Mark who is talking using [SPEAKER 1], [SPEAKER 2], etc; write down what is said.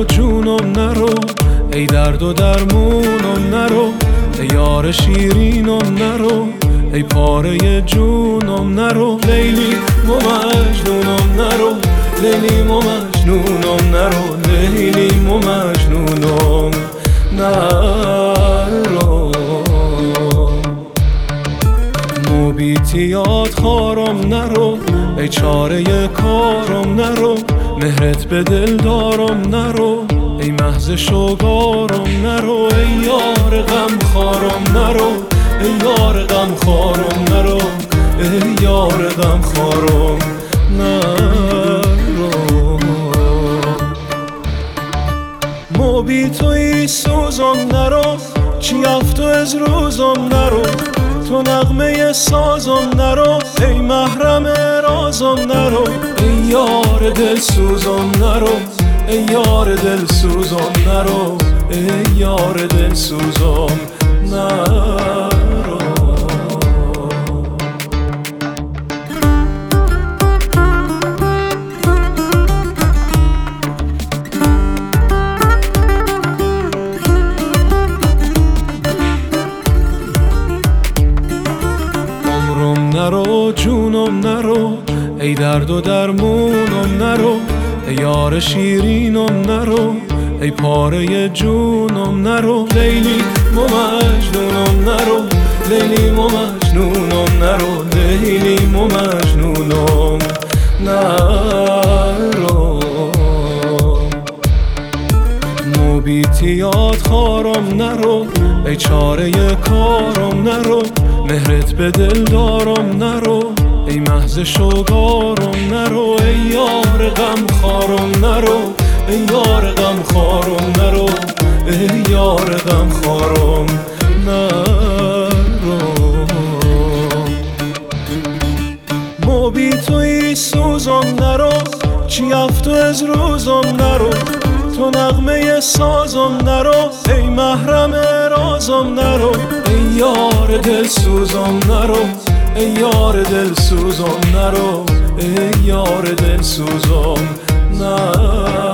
[SPEAKER 1] جونم نرو، ای درد و درمونم نرو، ای یار شیرینم نرو، ای پاره جونم نرو، لیلی و مجنونم نرو، لیلی و مجنونم نرو، لیلی و مجنونم نرو. بیتیات خارم نرو، ای چاره کارم نرو، مهرت به دل دارم نرو، ای محض شوگارم نرو، ای یار غم خارم نرو، ای یار غم خارم نرو، ای یار غم خارم نرو. مو بی توی سوزم نرو، چی افتو از روزم نرو، تو نغمه سازم نرو، ای محرم رازم نرو، ای یار دل سوزم نرو، ای یار دل سوزم نرو، ای یار دل سوزم نرو. نرو جونم نرو، ای درد و درمونم نرو، ای یار شیرینم نرو، ای پاره جونم نرو، لیلی و مجنونم نرو، لیلی و مجنونم نرو، لیلی و مجنونم نرو. بیتیات خارم نرو، ای چاره کارم نرو، مهرت به دل دارم نرو، ای محض شوگارم نرو، ای یار غم خارم نرو، ای یار غم خارم نرو، ای یار غم خارم نرو. مو بی توی سوزم نرو، چی افتو از روزم نرو، تو نغمه سازم نرو، ای محرم رازم نرو، ای یار دل سوزم نرو، ای یار دل سوزم نرو، ای یار دل سوزم نرو.